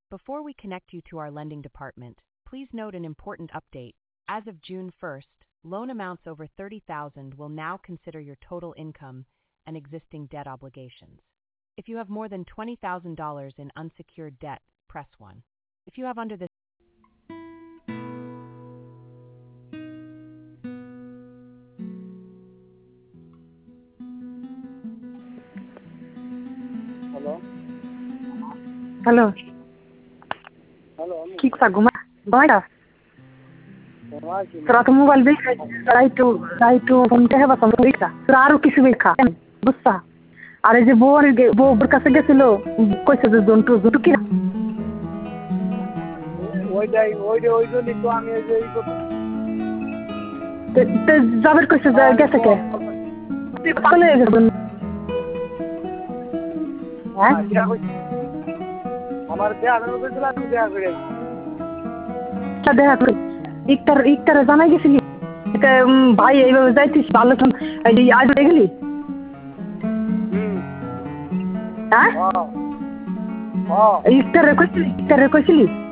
Before we connect you to our lending department, please note an important update. As of June 1st, loan amounts over $30,000 will now consider your total income and existing debt obligations. If you have more than $20,000 in unsecured debt, press 1. If you have under this hello hello, hello কি কথা ঘুমাইটা তোরা তো mobile বেশি রাইটু ঘুমতে হবে তোরা আরো কিছু বেখা বুঝছা। আর এই যে বউর কাছে গেছিল কইছে যে জন্টু জুটু কি ওই জন্যই তো আমি এই যে যাবের কইছে যে গেছে কে চলে গেছে। হ্যাঁ আমার দেয়া করেছিল আমি দেয়া করে দেখা করি ইকটারে জানাই গেছিলি ভাই এইভাবে যাইতিস ভালো আজ গেলি। হ্যাঁ হ্যাঁ ইকটারে কইছিলি